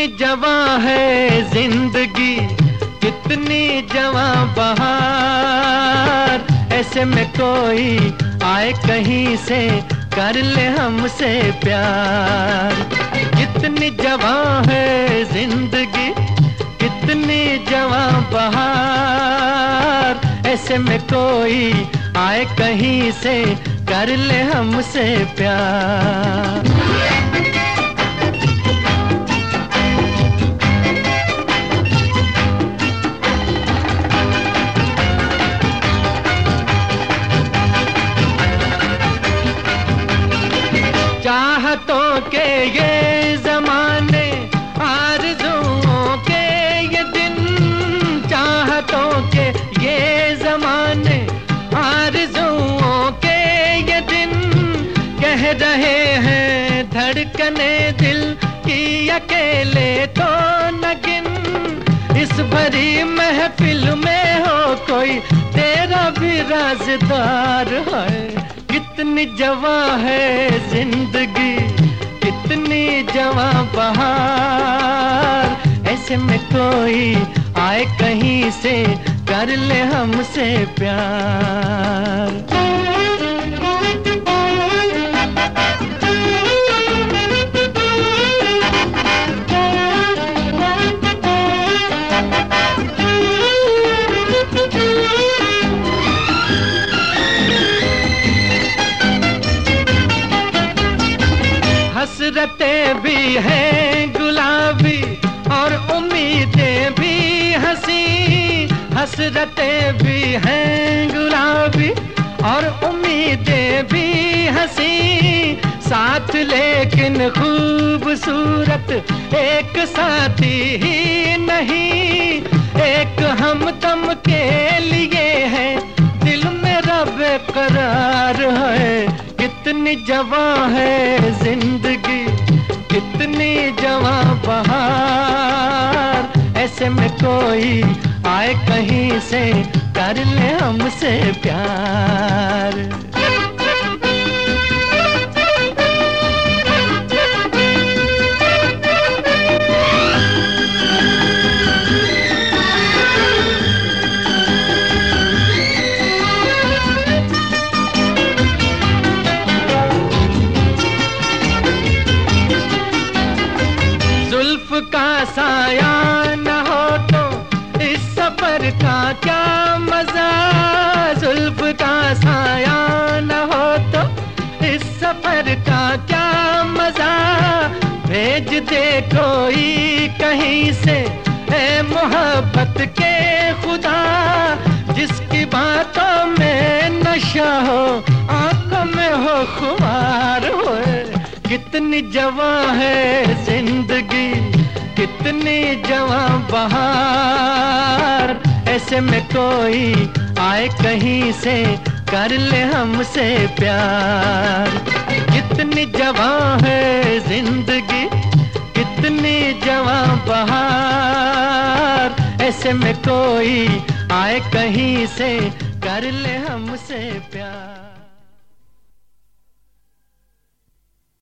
जवां है जिंदगी, कितनी जवां बहार। ऐसे में कोई आए कहीं से कर ले हमसे प्यार। कितनी जवां है जिंदगी, कितनी जवां बहार। ऐसे में कोई आए कहीं से कर ले हमसे प्यार। चाहतों के ये ज़माने, आरज़ुओं के ये दिन। चाहतों के ये ज़माने, आरज़ुओं के ये दिन। कह रहे हैं धड़कने दिल की अकेले तो न गिन। इस भरी महफिल में हो कोई तेरा भी राज़दार है। कितनी जवां है जिंदगी, कितनी जवां बहार। ऐसे में कोई आए कहीं से कर ले हमसे प्यार। हसरतें भी हैं गुलाबी और उम्मीदें भी हंसी। हसरतें भी हैं गुलाबी और उम्मीदें भी हंसी। साथ लेकिन खूबसूरत एक साथी ही नहीं। एक हमदम के लिए है दिल मेरा बेकरार है। कितनी जवां है जिंदगी, कितनी जवां बहार। ऐसे में कोई आए कहीं से कर ले हमसे प्यार। जुल्फ का साया न हो तो इस सफर का क्या मजा। जुल्फ का साया न हो तो इस सफर का क्या मजा। भेज दे कोई कहीं से ए मोहब्बत के खुदा। जिसकी बातों में नशा हो, आंखों में हो खुमार हो। कितनी जवां है जिंदगी, कितनी जवां बहार। ऐसे में कोई आए कहीं से कर ले हमसे प्यार। कितनी जवां है जिंदगी, कितनी जवां बहार। ऐसे में कोई आए कहीं से कर ले हमसे प्यार।